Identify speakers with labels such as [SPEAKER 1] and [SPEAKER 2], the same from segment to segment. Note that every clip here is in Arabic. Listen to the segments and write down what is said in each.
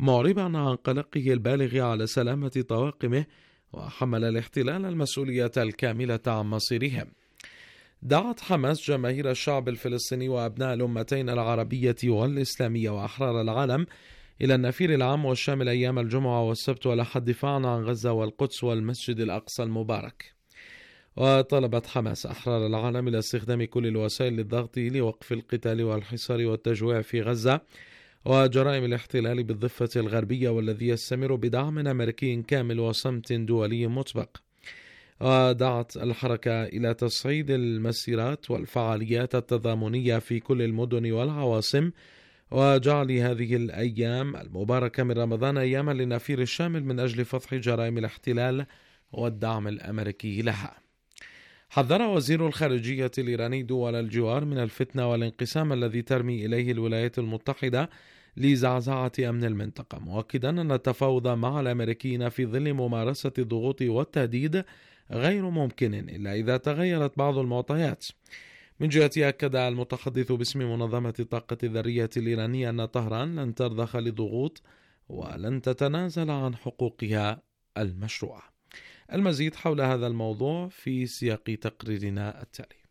[SPEAKER 1] معربا عن قلقه البالغ على سلامة طواقمه، وحمل الاحتلال المسؤولية الكاملة عن مصيرهم. دعت حماس جماهير الشعب الفلسطيني وأبناء الأمتين العربية والإسلامية وأحرار العالم إلى النفير العام والشامل أيام الجمعة والسبت والأحد دفاعا عن غزة والقدس والمسجد الأقصى المبارك. وطلبت حماس أحرار العالم إلى استخدام كل الوسائل للضغط لوقف القتال والحصار والتجويع في غزة وجرائم الاحتلال بالضفة الغربية، والذي يستمر بدعم أمريكي كامل وصمت دولي مسبق. ودعت الحركة إلى تصعيد المسيرات والفعاليات التضامنية في كل المدن والعواصم، وجعل هذه الأيام المباركة من رمضان أياما للنفير الشامل من أجل فضح جرائم الاحتلال والدعم الأمريكي لها. حذر وزير الخارجية الإيراني دول الجوار من الفتنة والانقسام الذي ترمي إليه الولايات المتحدة لزعزعة أمن المنطقة، مؤكدا أن التفاوض مع الأمريكيين في ظل ممارسة الضغوط والتهديد غير ممكن إلا إذا تغيرت بعض المعطيات. من جهته أكد المتحدث باسم منظمة الطاقة الذرية الإيرانية أن طهران لن ترضخ لضغوط ولن تتنازل عن حقوقها المشروعة. المزيد حول هذا الموضوع في سياق تقريرنا التالي.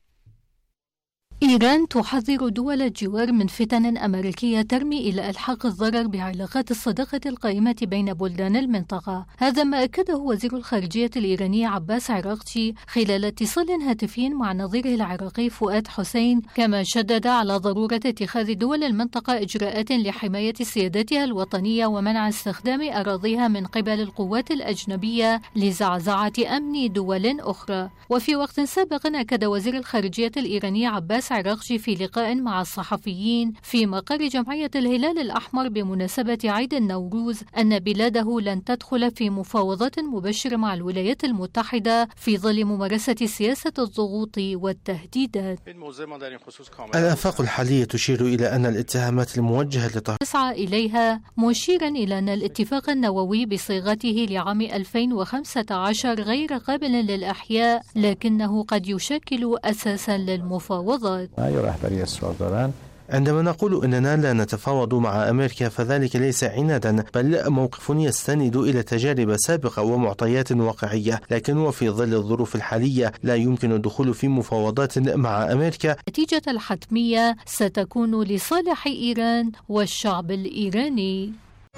[SPEAKER 2] إيران تحذر دول الجوار من فتن أمريكية ترمي إلى إلحاق الضرر بعلاقات الصداقة القائمة بين بلدان المنطقة. هذا ما أكده وزير الخارجية الإيراني عباس عراقچي خلال اتصال هاتفي مع نظيره العراقي فؤاد حسين، كما شدد على ضرورة اتخاذ دول المنطقة إجراءات لحماية سيادتها الوطنية ومنع استخدام أراضيها من قبل القوات الأجنبية لزعزعة أمن دول أخرى. وفي وقت سابق أكد وزير الخارجية الإيراني عباس عراقچي في لقاء مع الصحفيين في مقر جمعية الهلال الأحمر بمناسبة عيد النوروز أن بلاده لن تدخل في مفاوضات مباشرة مع الولايات المتحدة في ظل ممارسة سياسة الضغوط والتهديدات.
[SPEAKER 3] الآفاق الحالية تشير إلى أن الاتهامات الموجهة لطهران
[SPEAKER 2] تسعى إليها، مشيرا إلى أن الاتفاق النووي بصيغته لعام 2015 غير قابل للإحياء، لكنه قد يشكل أساسا للمفاوضات.
[SPEAKER 3] عندما نقول أننا لا نتفاوض مع أمريكا فذلك ليس عنادا، بل موقف يستند إلى تجارب سابقة ومعطيات واقعية، لكن وفي ظل الظروف الحالية لا يمكن الدخول في مفاوضات مع أمريكا.
[SPEAKER 2] النتيجة الحتمية ستكون لصالح إيران والشعب الإيراني.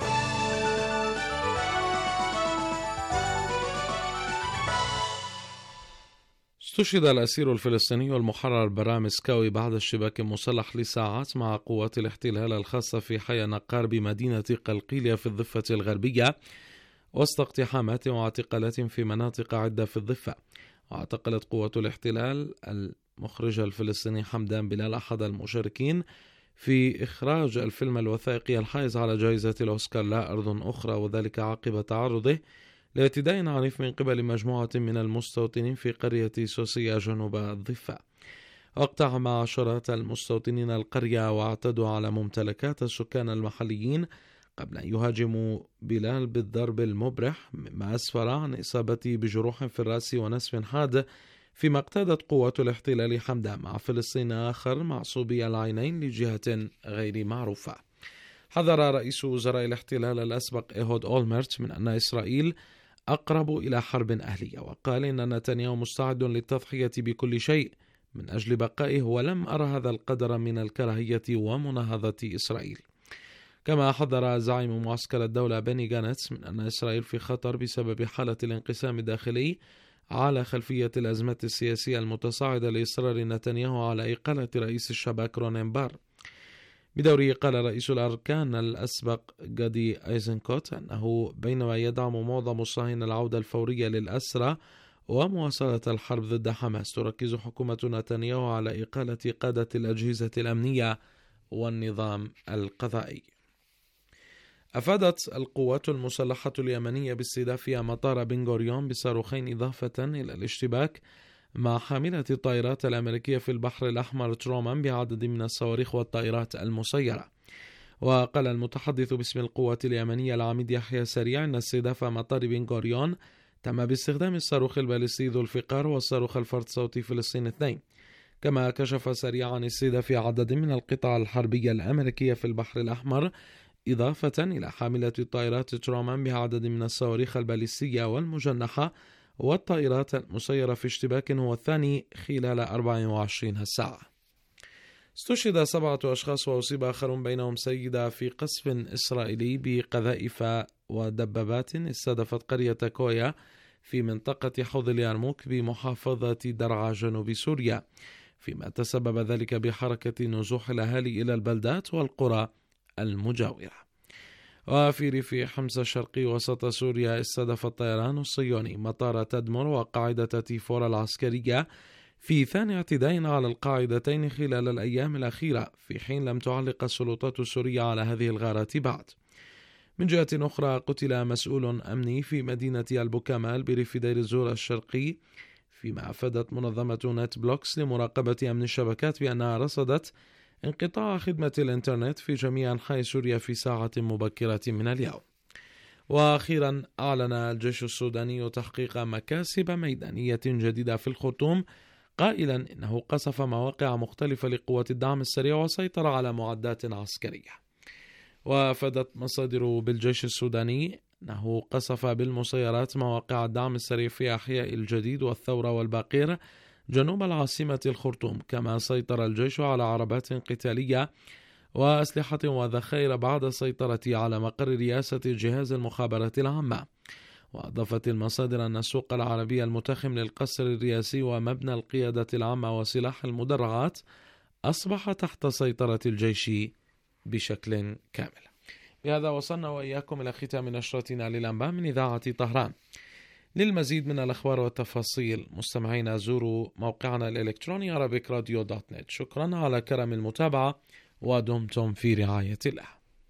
[SPEAKER 1] استشهد الأسير الفلسطيني المحرر برام سكاوي بعد اشتباك مسلح لساعات مع قوات الاحتلال الخاصة في حي نقار بمدينة قلقيلية في الضفة الغربية، وسط اقتحامات واعتقالات في مناطق عدة في الضفة. واعتقلت قوات الاحتلال المخرج الفلسطيني حمدان بلال أحد المشاركين في إخراج الفيلم الوثائقي الحائز على جائزة الأوسكار لا أرض أخرى، وذلك عقب تعرضه لاعتداء عنيف من قبل مجموعة من المستوطنين في قرية سوسية جنوب الضفة. اقتحم عشرات المستوطنين القرية واعتدوا على ممتلكات السكان المحليين قبل أن يهاجموا بلال بالضرب المبرح، مما أسفر عن إصابته بجروح في الرأس ونسف حاد، فيما اقتادت قوات الاحتلال حمدان مع فلسطيني آخر معصوبي العينين لجهة غير معروفة. حذر رئيس وزراء الاحتلال الأسبق إيهود أولمرت من أن إسرائيل أقرب إلى حرب أهلية، وقال إن نتنياهو مستعد للتضحية بكل شيء من أجل بقائه، ولم أرى هذا القدر من الكراهية ومناهضة إسرائيل. كما حذر زعيم معسكر الدولة بني جانتس من أن إسرائيل في خطر بسبب حالة الانقسام الداخلي على خلفية الأزمات السياسية المتصاعدة لإصرار نتنياهو على إقالة رئيس الشباك رونين بار. بدوره قال رئيس الأركان الأسبق جادي أيزنكوت أنه بينما يدعم معظم الصهاينة العودة الفورية للأسرى ومواصلة الحرب ضد حماس، تركز حكومة نتنياهو على إقالة قادة الأجهزة الأمنية والنظام القضائي. أفادت القوات المسلحة اليمنية باستهداف مطار بن غوريون بصاروخين إضافة إلى الاشتباك مع حاملة الطائرات الأمريكية في البحر الأحمر ترومان بعدد من الصواريخ والطائرات المسيرة. وقال المتحدث باسم القوات اليمنية العميد يحيى سريع أن استهداف مطار بن غوريون تم باستخدام الصاروخ البالستي ذو الفقار والصاروخ الفرد صوتي فلسطين 2. كما كشف سريع عن استهداف عدد من القطع الحربية الأمريكية في البحر الأحمر إضافة إلى حاملة الطائرات ترومان بعدد من الصواريخ الباليستية والمجنحة والطائرات المسيرة في اشتباك هو الثاني خلال 24 ساعة. استشهد 7 أشخاص وأصيب آخرون بينهم سيدة في قصف إسرائيلي بقذائف ودبابات استهدفت قرية كويا في منطقة حوض اليرموك بمحافظة درعا جنوب سوريا، فيما تسبب ذلك بحركة نزوح الأهالي إلى البلدات والقرى المجاورة. وفي ريف حمص الشرقي وسط سوريا استهدف الطيران الصهيوني مطار تدمر وقاعدة تيفور العسكرية في ثاني اعتداء على القاعدتين خلال الأيام الأخيرة، في حين لم تعلق السلطات السورية على هذه الغارات بعد. من جهة أخرى قتل مسؤول أمني في مدينة البوكمال بريف دير الزور الشرقي، فيما أفادت منظمة نت بلوكس لمراقبة أمن الشبكات بأنها رصدت انقطاع خدمة الإنترنت في جميع أنحاء سوريا في ساعة مبكرة من اليوم. وأخيرا أعلن الجيش السوداني تحقيق مكاسب ميدانية جديدة في الخرطوم، قائلا إنه قصف مواقع مختلفة لقوات الدعم السريع وسيطر على معدات عسكرية. وافادت مصادر بالجيش السوداني أنه قصف بالمسيرات مواقع الدعم السريع في أحياء الجديد والثورة والباقير جنوب العاصمة الخرطوم، كما سيطر الجيش على عربات قتالية وأسلحة وذخائر بعد السيطرة على مقر رئاسة جهاز المخابرات العامة. وأضافت المصادر أن السوق العربي المتخم للقصر الرئاسي ومبنى القيادة العامة وسلاح المدرعات أصبح تحت سيطرة الجيش بشكل كامل. بهذا وصلنا وإياكم إلى ختام نشرتنا للأنباء من إذاعة طهران. للمزيد من الأخبار والتفاصيل مستمعينا زوروا موقعنا الإلكتروني arabicradio.net. شكرا على كرم المتابعة ودمتم في رعاية الله.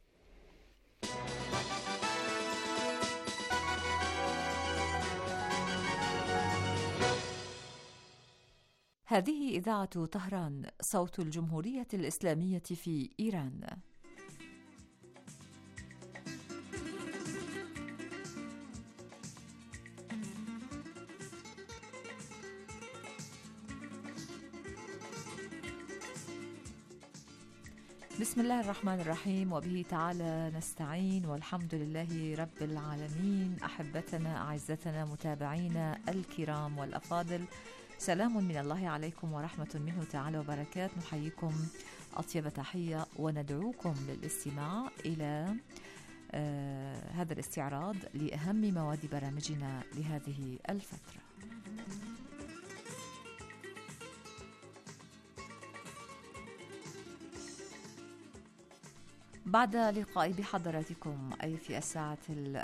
[SPEAKER 4] هذه إذاعة طهران، صوت الجمهورية الإسلامية في إيران. بسم الله الرحمن الرحيم، وبه تعالى نستعين، والحمد لله رب العالمين. أحبتنا أعزتنا متابعينا الكرام والأفاضل، سلام من الله عليكم ورحمة منه تعالى وبركاته. نحييكم أطيب تحية وندعوكم للاستماع إلى هذا الاستعراض لأهم مواد برامجنا لهذه الفترة. بعد لقائي بحضراتكم أي في الساعة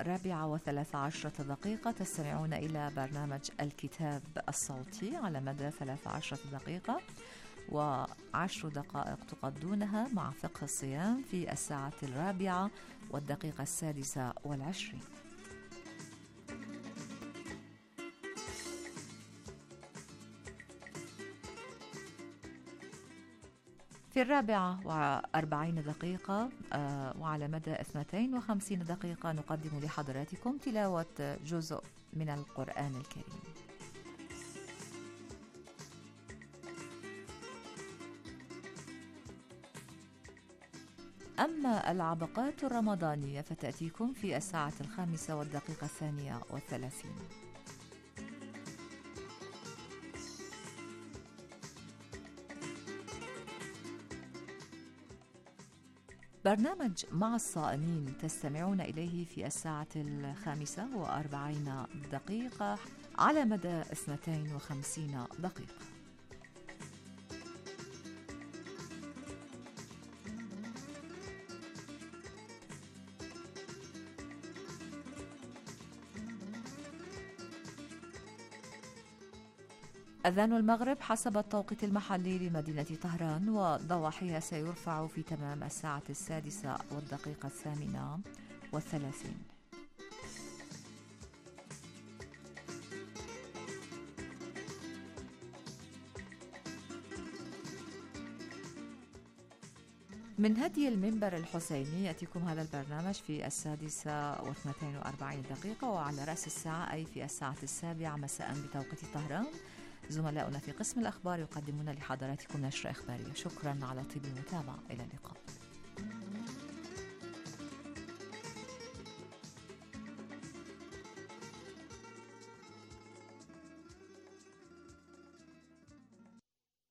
[SPEAKER 4] 4:13 تستمعون إلى برنامج الكتاب الصوتي على مدى 13 دقيقة، و10 دقائق تقضونها مع فقه الصيام في الساعة 4:26. في 4:40 دقيقة وعلى مدى 52 دقيقة نقدم لحضراتكم تلاوة جزء من القرآن الكريم. أما العبقات الرمضانية فتأتيكم في الساعة 5:32. برنامج مع الصائمين تستمعون إليه في الساعة 5:40 على مدى 52 دقيقة. أذان المغرب حسب التوقيت المحلي لمدينة طهران وضواحيها سيرفع في تمام الساعة 6:38. من هدي المنبر الحسيني يأتيكم هذا البرنامج في 6:42 وعلى رأس الساعة أي في الساعة 7 مساء بتوقيت طهران زملاؤنا في قسم الأخبار يقدمون لحضراتكم نشرة إخبارية. شكرا على طيب المتابعة، إلى اللقاء.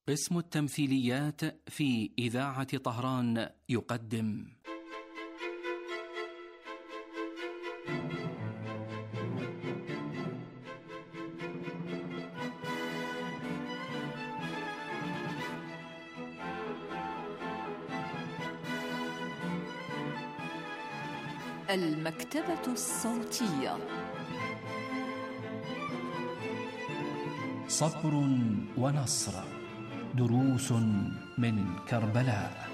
[SPEAKER 5] قسم التمثيليات في إذاعة طهران يقدم
[SPEAKER 4] المكتبة الصوتية.
[SPEAKER 5] صبر ونصر، دروس من كربلاء.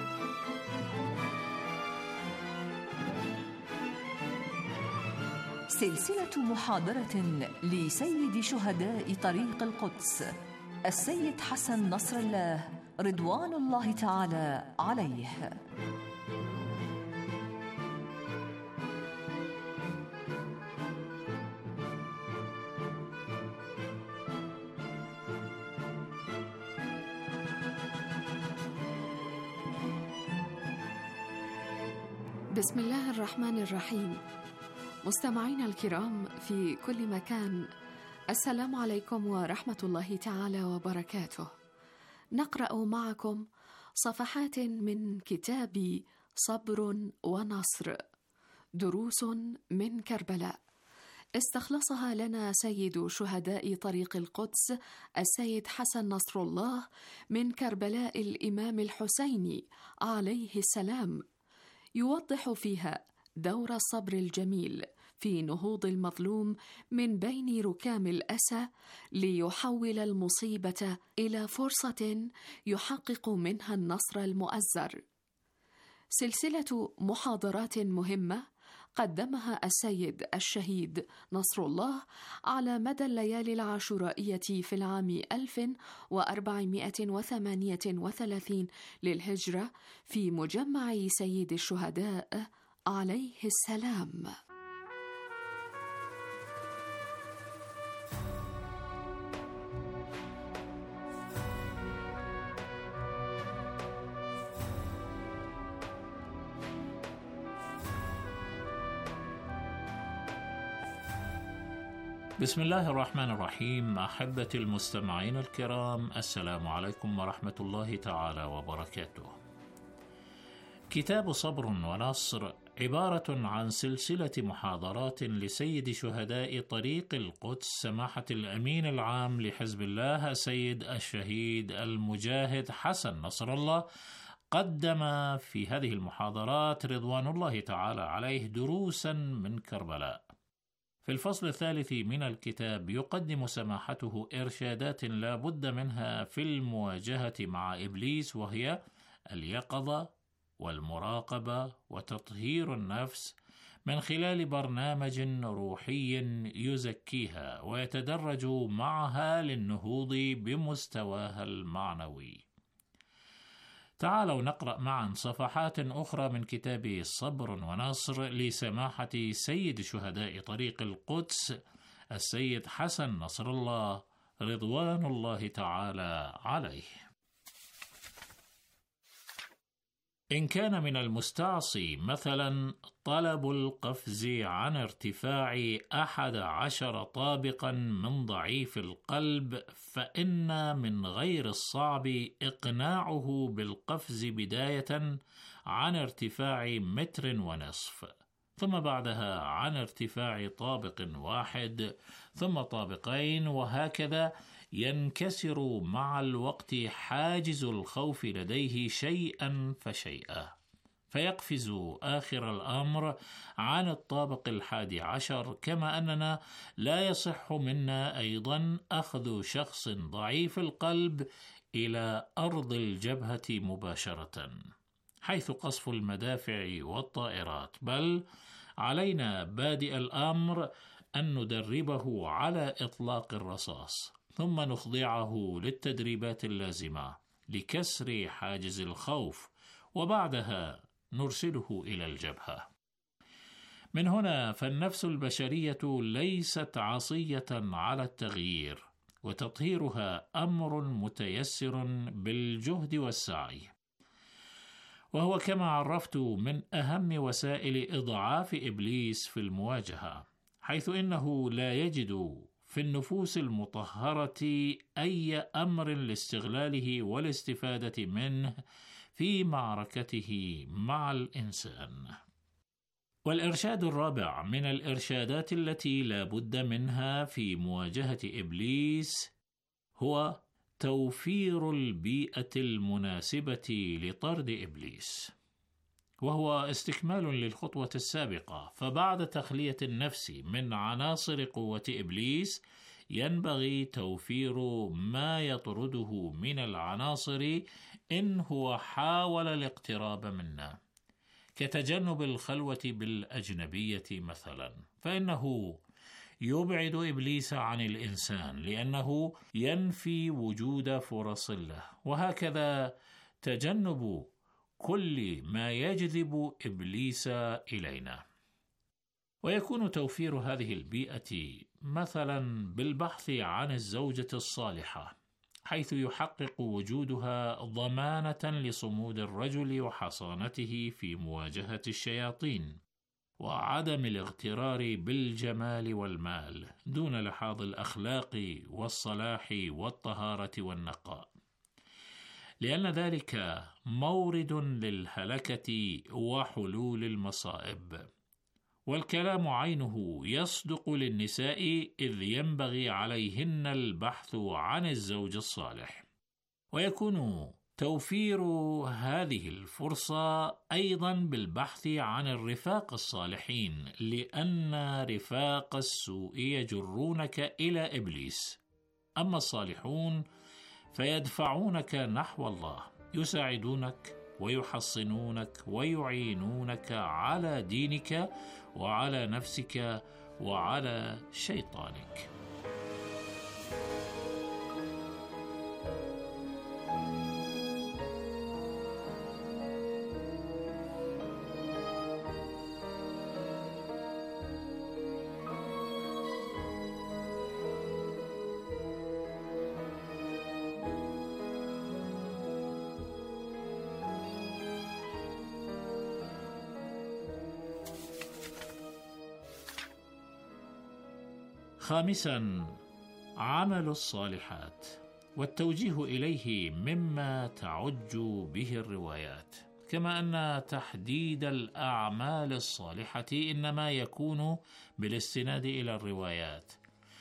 [SPEAKER 4] سلسلة محاضرة لسيد شهداء طريق القدس السيد حسن نصر الله رضوان الله تعالى عليه.
[SPEAKER 6] بسم الله الرحمن الرحيم. مستمعينا الكرام في كل مكان، السلام عليكم ورحمة الله تعالى وبركاته. نقرأ معكم صفحات من كتاب صبر ونصر، دروس من كربلاء، استخلصها لنا سيد شهداء طريق القدس السيد حسن نصر الله من كربلاء الإمام الحسيني عليه السلام، يوضح فيها دور الصبر الجميل في نهوض المظلوم من بين ركام الأسى ليحول المصيبة إلى فرصة يحقق منها النصر المؤزر. سلسلة محاضرات مهمة قدمها السيد الشهيد نصر الله على مدى الليالي العاشورائية في العام 1438 للهجرة في مجمع سيد الشهداء عليه السلام.
[SPEAKER 7] بسم الله الرحمن الرحيم. أحبتي المستمعين الكرام، السلام عليكم ورحمة الله تعالى وبركاته. كتاب صبر ونصر عبارة عن سلسلة محاضرات لسيد شهداء طريق القدس سماحة الأمين العام لحزب الله سيد الشهيد المجاهد حسن نصر الله. قدم في هذه المحاضرات رضوان الله تعالى عليه دروسا من كربلاء. في الفصل الثالث من الكتاب يقدم سماحته إرشادات لا بد منها في المواجهة مع إبليس، وهي اليقظة والمراقبة وتطهير النفس من خلال برنامج روحي يزكيها ويتدرج معها للنهوض بمستواها المعنوي. تعالوا نقرأ معا صفحات أخرى من كتاب صبر ونصر لسماحة سيد شهداء طريق القدس السيد حسن نصر الله رضوان الله تعالى عليه. إن كان من المستعصي مثلا طلب القفز عن ارتفاع 11 طابقا من ضعيف القلب، فإن من غير الصعب إقناعه بالقفز بداية عن ارتفاع 1.5 متر، ثم بعدها عن ارتفاع طابق واحد، ثم طابقين، وهكذا ينكسر مع الوقت حاجز الخوف لديه شيئا فشيئا، فيقفز آخر الأمر عن الطابق 11. كما أننا لا يصح منا أيضا أخذ شخص ضعيف القلب إلى أرض الجبهة مباشرة حيث قصف المدافع والطائرات، بل علينا بادئ الأمر أن ندربه على إطلاق الرصاص، ثم نخضعه للتدريبات اللازمة لكسر حاجز الخوف، وبعدها نرسله إلى الجبهة. من هنا فالنفس البشرية ليست عصية على التغيير، وتطهيرها أمر متيسر بالجهد والسعي، وهو كما عرفت من أهم وسائل إضعاف إبليس في المواجهة، حيث إنه لا يجد في النفوس المطهرة أي أمر لاستغلاله والاستفادة منه في معركته مع الإنسان. والإرشاد الرابع من الإرشادات التي لا بد منها في مواجهة إبليس هو توفير البيئة المناسبة لطرد إبليس، وهو استكمال للخطوة السابقة. فبعد تخلية النفس من عناصر قوة إبليس ينبغي توفير ما يطرده من العناصر إن هو حاول الاقتراب منا، كتجنب الخلوة بالأجنبية مثلا، فإنه يبعد إبليس عن الإنسان لأنه ينفي وجود فرص له، وهكذا تجنب كل ما يجذب إبليس إلينا. ويكون توفير هذه البيئة مثلا بالبحث عن الزوجة الصالحة، حيث يحقق وجودها ضمانة لصمود الرجل وحصانته في مواجهة الشياطين، وعدم الاغترار بالجمال والمال دون لحاظ الأخلاق والصلاح والطهارة والنقاء، لأن ذلك مورد للهلكة وحلول المصائب. والكلام عينه يصدق للنساء إذ ينبغي عليهن البحث عن الزوج الصالح. ويكون توفير هذه الفرصة أيضا بالبحث عن الرفاق الصالحين، لأن رفاق السوء يجرونك إلى إبليس، أما الصالحون فيدفعونك نحو الله، يساعدونك ويحصنونك ويعينونك على دينك وعلى نفسك وعلى شيطانك. خامسا، عمل الصالحات والتوجيه إليه مما تعج به الروايات، كما أن تحديد الأعمال الصالحة إنما يكون بالاستناد إلى الروايات،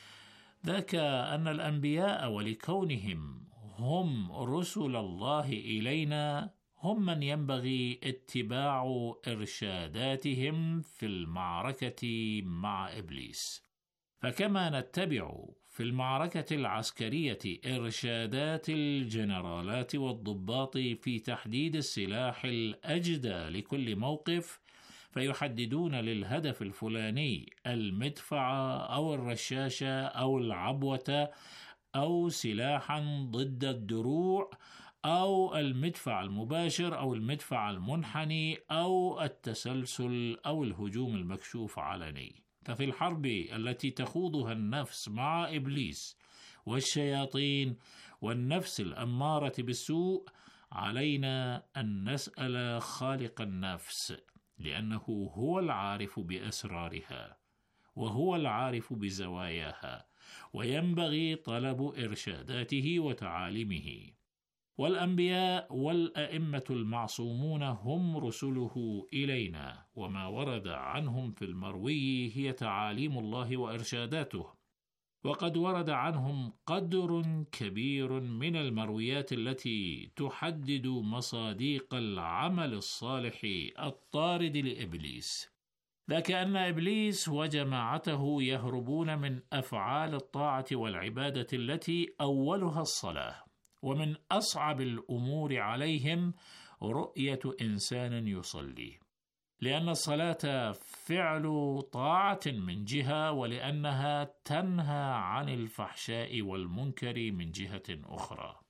[SPEAKER 7] ذاك أن الأنبياء ولكونهم هم رسل الله إلينا هم من ينبغي اتباع إرشاداتهم في المعركة مع إبليس. فكما نتبع في المعركة العسكرية إرشادات الجنرالات والضباط في تحديد السلاح الأجدى لكل موقف، فيحددون للهدف الفلاني المدفع أو الرشاشة أو العبوة أو سلاحا ضد الدروع أو المدفع المباشر أو المدفع المنحني أو التسلسل أو الهجوم المكشوف علني. ففي الحرب التي تخوضها النفس مع إبليس والشياطين والنفس الأمارة بالسوء، علينا أن نسأل خالق النفس، لأنه هو العارف بأسرارها وهو العارف بزواياها، وينبغي طلب إرشاداته وتعاليمه. والأنبياء والأئمة المعصومون هم رسله إلينا، وما ورد عنهم في المروي هي تعاليم الله وإرشاداته. وقد ورد عنهم قدر كبير من المرويات التي تحدد مصاديق العمل الصالح الطارد لإبليس، ذاك أن إبليس وجماعته يهربون من أفعال الطاعة والعبادة التي أولها الصلاة، ومن أصعب الأمور عليهم رؤية إنسان يصلي، لأن الصلاة فعل طاعة من جهة، ولأنها تنهى عن الفحشاء والمنكر من جهة أخرى،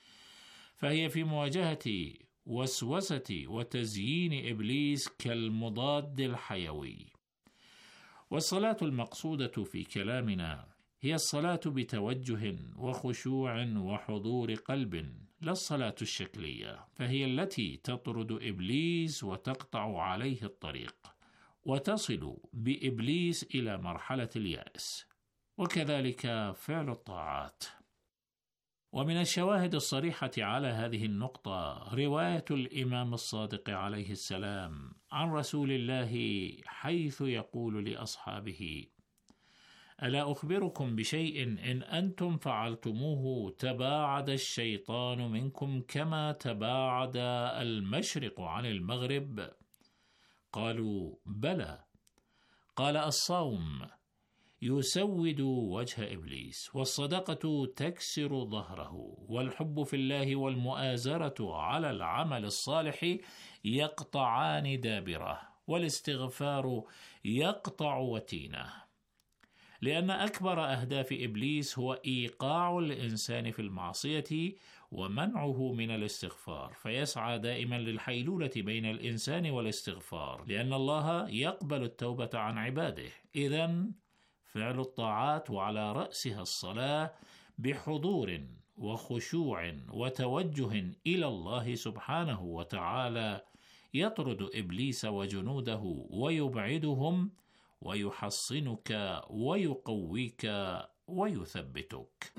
[SPEAKER 7] فهي في مواجهة وسوسة وتزيين إبليس كالمضاد الحيوي. والصلاة المقصودة في كلامنا هي الصلاة بتوجه وخشوع وحضور قلب، لا الصلاة الشكلية، فهي التي تطرد إبليس وتقطع عليه الطريق وتصل بإبليس إلى مرحلة اليأس. وكذلك فعل الطاعات. ومن الشواهد الصريحة على هذه النقطة رواية الإمام الصادق عليه السلام عن رسول الله حيث يقول لأصحابه: ألا أخبركم بشيء إن أنتم فعلتموه تباعد الشيطان منكم كما تباعد المشرق عن المغرب؟ قالوا: بلى. قال: الصوم يسود وجه إبليس، والصدقة تكسر ظهره، والحب في الله والمؤازرة على العمل الصالح يقطعان دابره، والاستغفار يقطع وتينه. لأن أكبر أهداف إبليس هو إيقاع الإنسان في المعصية ومنعه من الاستغفار، فيسعى دائما للحيلولة بين الإنسان والاستغفار، لأن الله يقبل التوبة عن عباده. إذن فعل الطاعات وعلى رأسها الصلاة بحضور وخشوع وتوجه إلى الله سبحانه وتعالى يطرد إبليس وجنوده ويبعدهم ويحصنك ويقويك ويثبتك.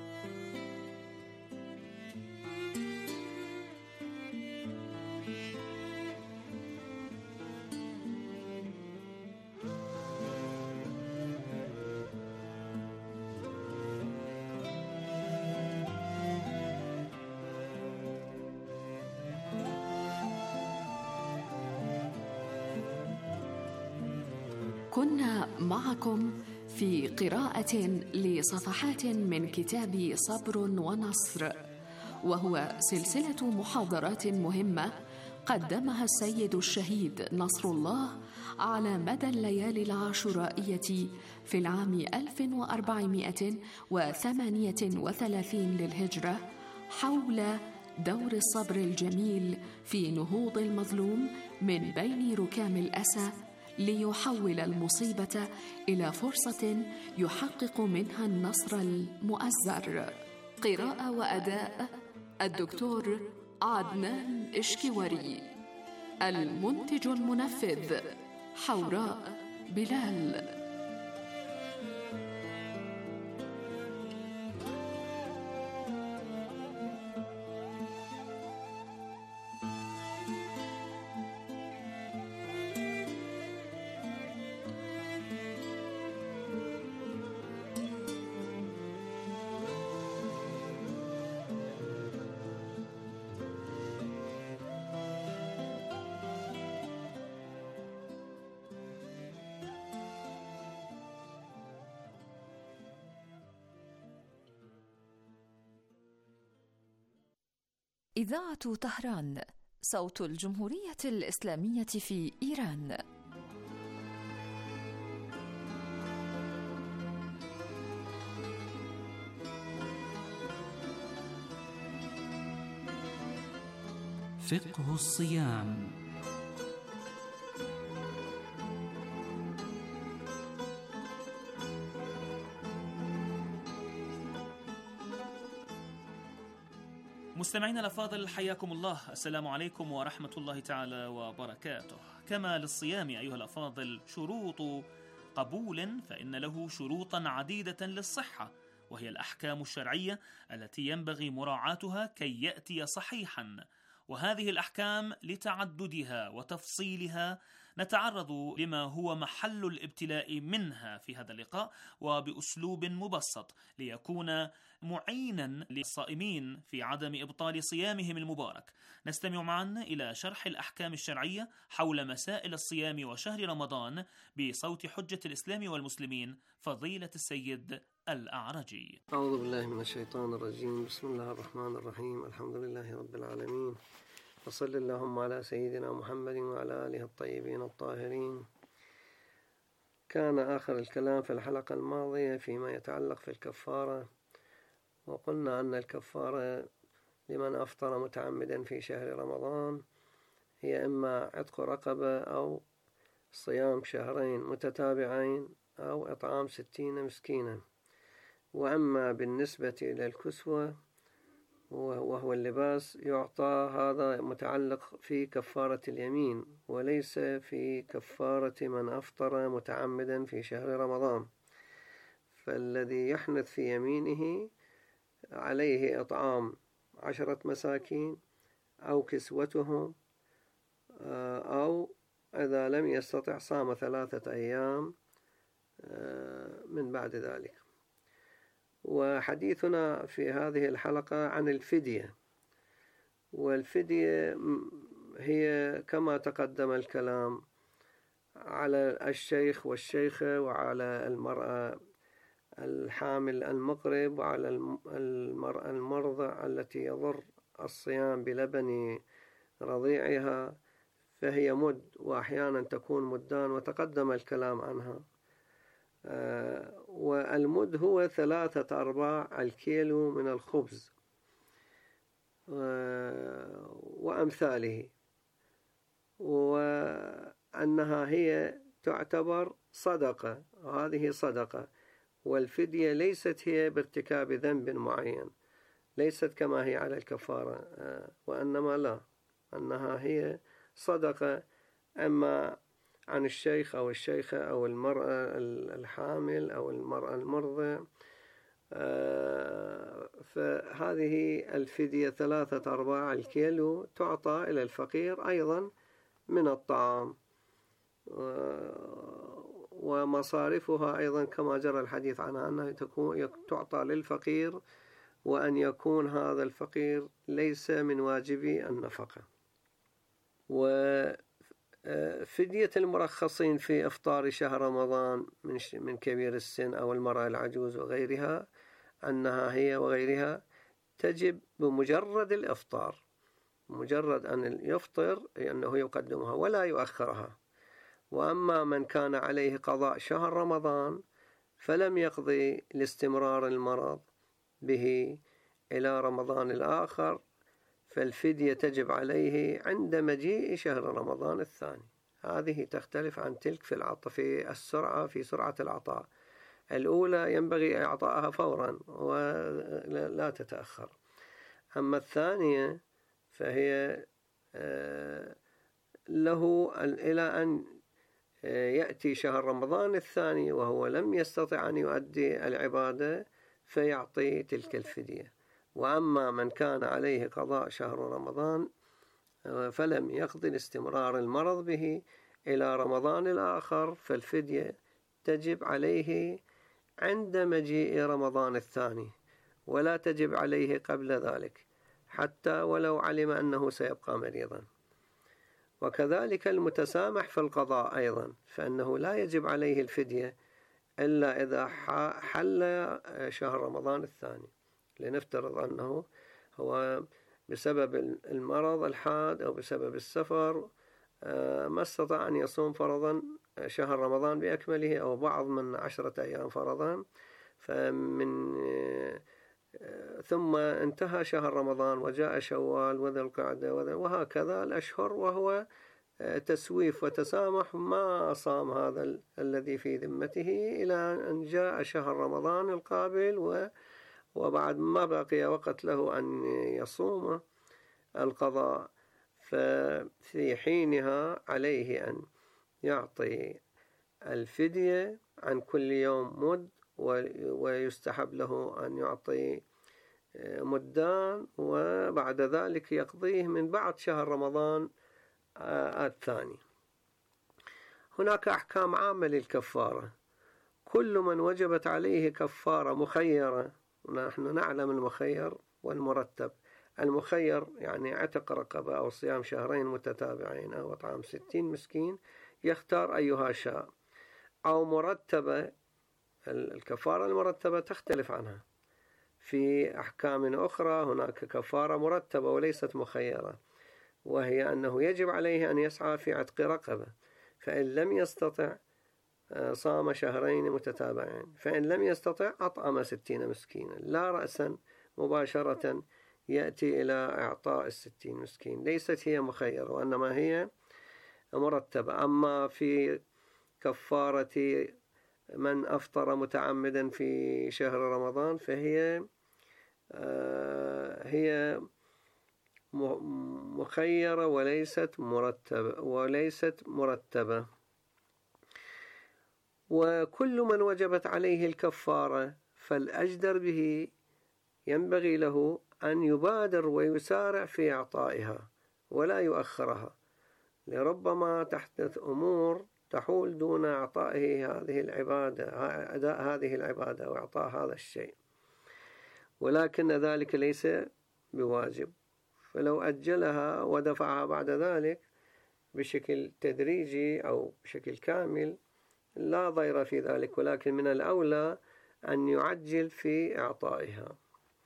[SPEAKER 6] كنا معكم في قراءة لصفحات من كتاب صبر ونصر، وهو سلسلة محاضرات مهمة قدمها السيد الشهيد نصر الله على مدى الليالي العاشورائية في العام 1438 للهجرة حول دور الصبر الجميل في نهوض المظلوم من بين ركام الأسى ليحول المصيبة إلى فرصة يحقق منها النصر المؤزر. قراءة وأداء الدكتور عدنان إشكيوري. المنتج المنفذ حوراء بلال.
[SPEAKER 4] إذاعة طهران، صوت الجمهورية الإسلامية في إيران.
[SPEAKER 5] فقه الصيام.
[SPEAKER 8] مستمعينا الأفاضل، حياكم الله. السلام عليكم ورحمة الله تعالى وبركاته. كما للصيام أيها الأفاضل شروط قبول، فإن له شروطا عديدة للصحة، وهي الأحكام الشرعية التي ينبغي مراعاتها كي يأتي صحيحا. وهذه الأحكام لتعددها وتفصيلها نتعرض لما هو محل الابتلاء منها في هذا اللقاء، وبأسلوب مبسط ليكون معينا للصائمين في عدم إبطال صيامهم المبارك. نستمع معا إلى شرح الأحكام الشرعية حول مسائل الصيام وشهر رمضان بصوت حجة الإسلام والمسلمين فضيلة السيد الأعرجي.
[SPEAKER 9] أعوذ بالله من الشيطان الرجيم. بسم الله الرحمن الرحيم. الحمد لله رب العالمين، وصل اللهم على سيدنا محمد وعلى آله الطيبين الطاهرين. كان آخر الكلام في الحلقة الماضية فيما يتعلق في الكفارة، وقلنا أن الكفارة لمن أفطر متعمدا في شهر رمضان هي إما عتق رقبة أو صيام شهرين متتابعين أو إطعام 60 مسكينا. وأما بالنسبة إلى الكسوة وهو اللباس يعطى، هذا متعلق في كفارة اليمين وليس في كفارة من أفطر متعمدا في شهر رمضان. فالذي يحنث في يمينه عليه إطعام 10 مساكين أو كسوتهم، أو إذا لم يستطع صام 3 أيام من بعد ذلك. وحديثنا في هذه الحلقة عن الفدية، والفدية هي كما تقدم الكلام على الشيخ والشيخة وعلى المرأة الحامل المقرب وعلى المرأة المرضع التي يضر الصيام بلبن رضيعها، فهي مد وأحيانا تكون مدان وتقدم الكلام عنها. والمد هو 3/4 الكيلو من الخبز وأمثاله، وأنها هي تعتبر صدقة، وهذه صدقة. والفدية ليست هي بارتكاب ذنب معين، ليست كما هي على الكفارة، وإنما لا، أنها هي صدقة إما عن الشيخ أو الشيخة أو المرأة الحامل أو المرأة المرضع. فهذه الفدية 3/4 الكيلو تعطى إلى الفقير أيضا من الطعام، ومصارفها أيضا كما جرى الحديث عنها أنها تعطى للفقير، وأن يكون هذا الفقير ليس من واجبي النفقة. وفدية المرخصين في إفطار شهر رمضان من كبير السن أو المرأة العجوز وغيرها، أنها هي وغيرها تجب بمجرد الإفطار، مجرد أن يفطر أنه يقدمها ولا يؤخرها. وأما من كان عليه قضاء شهر رمضان فلم يقضي لاستمرار المرض به إلى رمضان الآخر، فالفدية تجب عليه عند مجيء شهر رمضان الثاني. هذه تختلف عن تلك في السرعة، في سرعة العطاء. الأولى ينبغي إعطائها فورا ولا تتأخر، أما الثانية فهي له إلى أن يأتي شهر رمضان الثاني وهو لم يستطع أن يؤدي العبادة فيعطي تلك الفدية. وأما من كان عليه قضاء شهر رمضان فلم يقضي لاستمرار المرض به إلى رمضان الآخر، فالفدية تجب عليه عند مجيء رمضان الثاني، ولا تجب عليه قبل ذلك حتى ولو علم أنه سيبقى مريضا. وكذلك المتسامح في القضاء أيضا، فإنه لا يجب عليه الفدية إلا إذا حل شهر رمضان الثاني. لنفترض أنه هو بسبب المرض الحاد أو بسبب السفر ما استطاع أن يصوم فرضا شهر رمضان بأكمله أو بعض من 10 أيام فرضا، ثم انتهى شهر رمضان وجاء شوال وذي القعدة وهكذا الأشهر، وهو تسويف وتسامح، ما صام هذا الذي في ذمته إلى أن جاء شهر رمضان القابل، وبعد ما بقي وقت له أن يصوم القضاء، ففي حينها عليه أن يعطي الفدية عن كل يوم مد، ويستحب له أن يعطي مدان، وبعد ذلك يقضيه من بعد شهر رمضان الثاني. هناك أحكام عامة للكفارة. كل من وجبت عليه كفارة مخيرة، ونحن نعلم المخير والمرتب. المخير يعني عتق رقبة أو صيام شهرين متتابعين أو إطعام 60 مسكين، يختار أيها شاء. أو مرتبة، الكفارة المرتبة تختلف عنها في أحكام أخرى. هناك كفارة مرتبة وليست مخيرة، وهي أنه يجب عليه أن يسعى في عتق رقبة، فإن لم يستطع صام شهرين متتابعين، فإن لم يستطع أطعم 60 مسكينا، لا رأسا مباشرة يأتي إلى إعطاء 60 مسكين. ليست هي مخيرة وإنما هي مرتبة. أما في كفارة من أفطر متعمدا في شهر رمضان فهي هي مخيرة وليست مرتبة. وكل من وجبت عليه الكفارة فالأجدر به ينبغي له أن يبادر ويسارع في إعطائها ولا يؤخرها، لربما تحدث أمور تحول دون إعطائه هذه العبادة، أداء هذه العبادة وإعطاء هذا الشيء، ولكن ذلك ليس بواجب، فلو أجلها ودفعها بعد ذلك بشكل تدريجي أو بشكل كامل لا ضير في ذلك، ولكن من الأولى أن يعجل في إعطائها.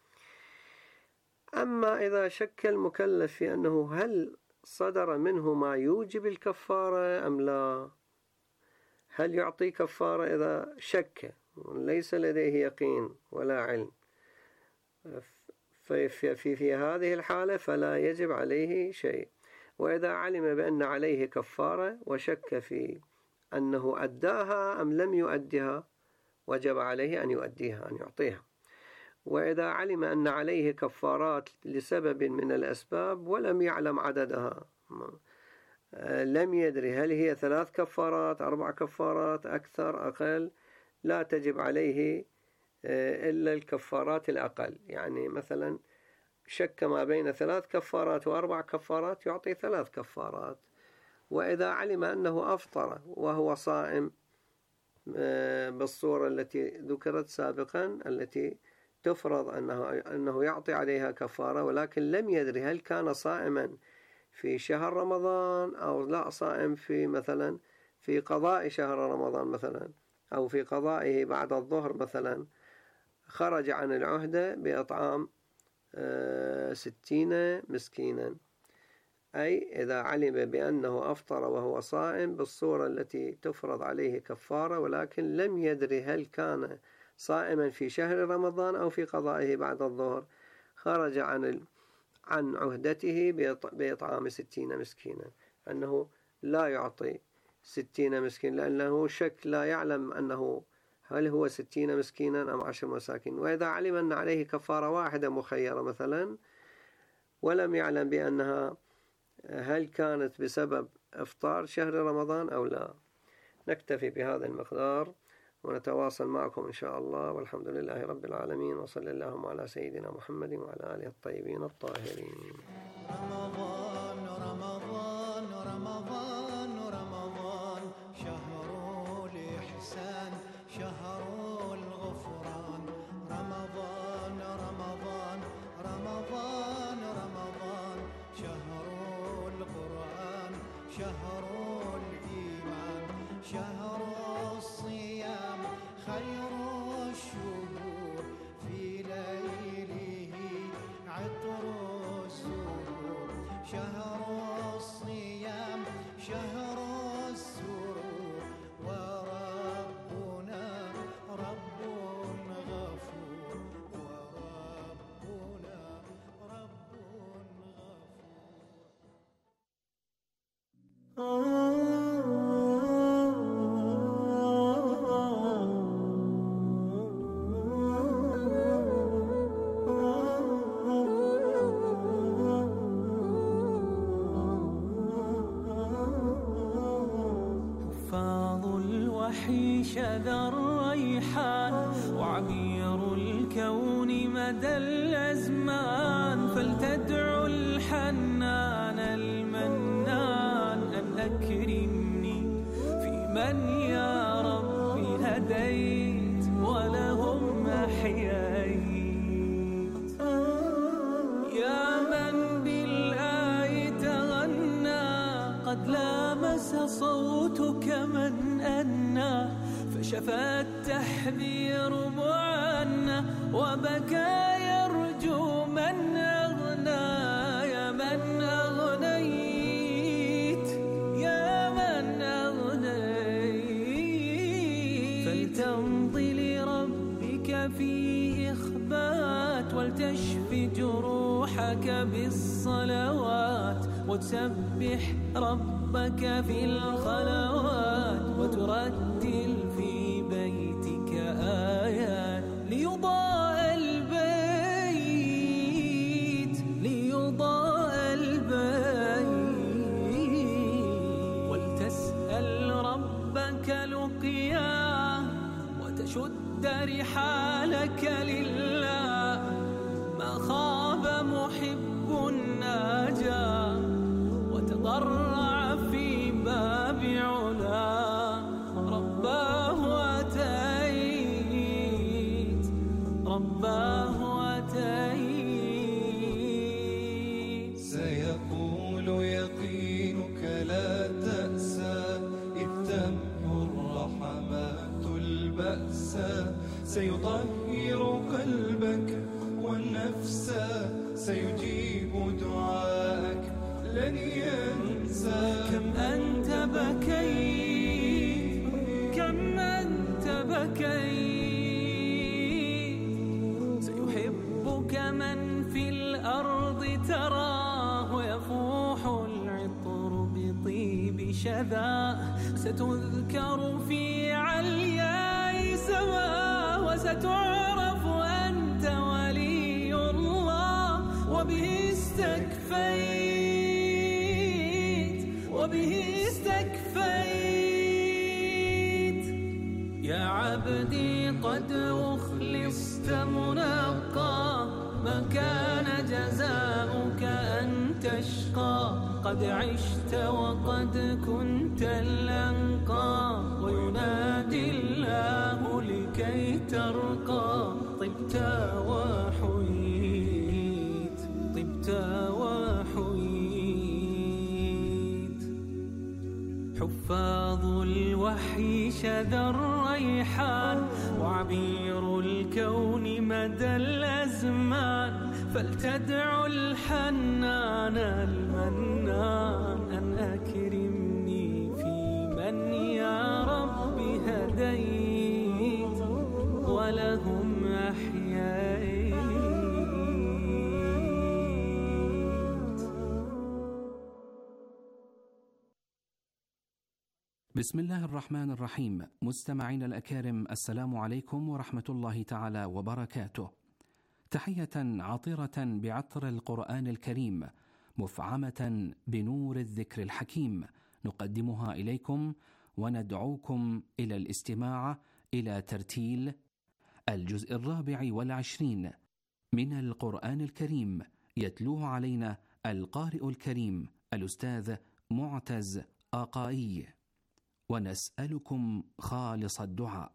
[SPEAKER 9] أما إذا شك المكلف في أنه هل صدر منه ما يوجب الكفارة أم لا، هل يعطي كفارة إذا شك ليس لديه يقين ولا علم، في هذه الحالة فلا يجب عليه شيء. وإذا علم بأن عليه كفارة وشك في أنه أداها أم لم يؤدها وجب عليه أن يؤديها، أن يعطيها. وإذا علم أن عليه كفارات لسبب من الأسباب ولم يعلم عددها، لم يدري هل هي 3 كفارات 4 كفارات أكثر أقل، لا تجب عليه إلا الكفارات الأقل. يعني مثلا شك ما بين 3 كفارات و4 كفارات يعطي 3 كفارات. وإذا علم أنه أفطر وهو صائم بالصورة التي ذكرت سابقا التي تفرض أنه يعطي عليها كفارة، ولكن لم يدري هل كان صائما في شهر رمضان أو لا صائم في مثلا في قضاء شهر رمضان مثلا أو في قضائه بعد الظهر مثلا، خرج عن العهدة بإطعام 60 مسكينا. أي إذا علم بأنه أفطر وهو صائم بالصورة التي تفرض عليه كفارة، ولكن لم يدري هل كان صائما في شهر رمضان أو في قضائه بعد الظهر، خرج عن عهدته بإطعام 60 مسكينا، أنه لا يعطي 60 مسكين لأنه شك لا يعلم أنه هل هو 60 مسكينا أم 10 مساكين. وإذا علم أن عليه كفارة واحدة مخيرة مثلا ولم يعلم بأنها هل كانت بسبب إفطار شهر رمضان أو لا. نكتفي بهذا المقدار ونتواصل معكم إن شاء الله، والحمد لله رب العالمين، وصلى اللهم على سيدنا محمد وعلى آله الطيبين الطاهرين.
[SPEAKER 10] رمضان رمضان رمضان رمضان شهر الإحسان شهر الغفران، رمضان رمضان رمضان رمضان شهر القرآن شهر الإيمان شهر الصيام خير الشهور في ليله عطر السرور، شهر الصيام شهر السرور، وربنا رب غفور، وربنا رب غفور.
[SPEAKER 11] شذا الريحان وعبير الكون مدى الأزمان، فلتدعو الحنان المنان أن أكرمني في من يا ربي هديت ولهم أحييت، يا من بالآي تغنى قد لامس صوتك من أنى، فشفى التحذير معنى وبكى يرجو من أغنى، يا من أغنيت يا من أغنيت، فلتمضي لربك في إخبات ولتشفي جروحك بالصلوات، وتسبح ربك في الخلوات، وترتل في بيتك آيات ليضاء البيت ليضاء البيت، ولتسأل ربك لقيا شد رحالك لله، ما خاب محب ناجا وتضرع في باب علا، رباه أتيت رباه أتيت.
[SPEAKER 10] سيقول يقينك لا تأسى، إذ تمحو الرحمات البأس، سيطهر قلبك والنفس، سيجيب دعاءك لن ينسى.
[SPEAKER 11] كم أنت بكيت كم أنت بكيت، سيحبك من في الأرض تراه، يفوح العطر بطيب شذاه، ستذكر في علياء سماه، وستعرف أنت ولي الله، وبه استكفيت. يا عبدي قد أخلصت منقى، ما كان جزاؤك أن تشقى، قد عشت وقد كنت الأنقى، وينادي الله لكي ترقى. طبت وحييت طبت وحييت. حفاظ الوحي شذا الريحان، وعبير الكون مدى الأزمان، فلتدعو الحنان المنان أن أكرمني في من يا رب هديت، ولهم أحييت.
[SPEAKER 12] بسم الله الرحمن الرحيم. مستمعين الأكارم، السلام عليكم ورحمة الله تعالى وبركاته. تحية عطرة بعطر القرآن الكريم، مفعمة بنور الذكر الحكيم، نقدمها إليكم وندعوكم إلى الاستماع إلى ترتيل الجزء 24 من القرآن الكريم، يتلوه علينا القارئ الكريم الأستاذ معتز آقائي، ونسألكم خالص الدعاء.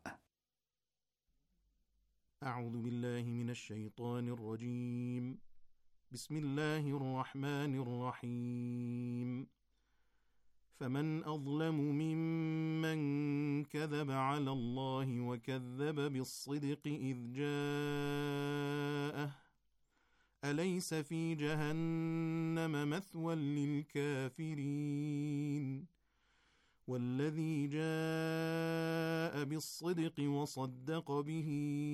[SPEAKER 13] أعوذ بالله من الشيطان الرجيم. بسم الله الرحمن الرحيم. فمن أظلم ممن كذب على الله وكذب بالصدق إذ جاءه، أليس في جهنم مثوى للكافرين. والذي جاء بالصدق وصدق به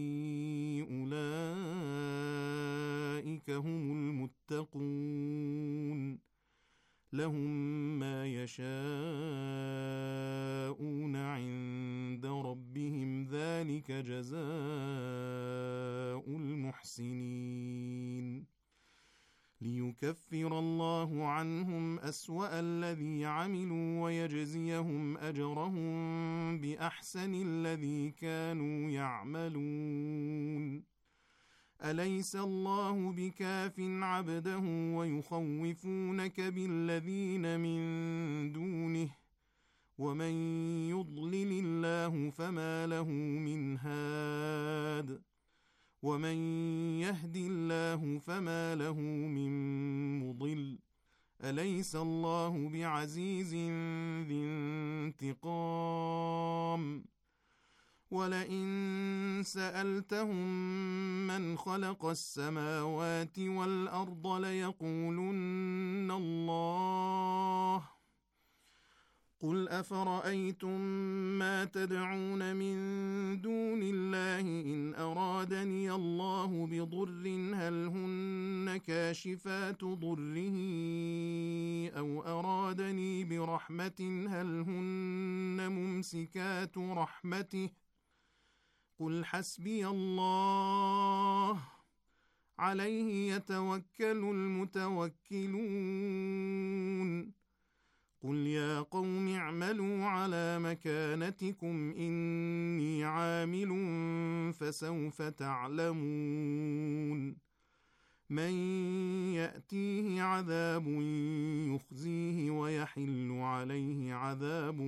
[SPEAKER 13] أولئك هم المتقون، لهم ما يشاءون عند ربهم، ذلك جزاء المحسنين. ليكفر الله عنهم أسوأ الذي عملوا، ويجزيهم أجرهم بأحسن الذي كانوا يعملون. أليس الله بكاف عبده ويخوفونك بالذين من دونه، ومن يضلل الله فما له من هاد، ومن يهد الله فما له من مضل. أليس الله بعزيز ذي انتقام. ولئن سألتهم من خلق السماوات والأرض ليقولن الله. قل أفرأيتم ما تدعون من دون الله إن أرادني الله بضر هل هن كاشفات ضره أو أرادني برحمة هل هن ممسكات رحمته. قل حسبي الله عليه يتوكل المتوكلون. قل يا قوم اعملوا على مكانتكم إني عامل عامل فسوف تعلمون من يأتيه عذاب يخزيه ويحل عليه عذاب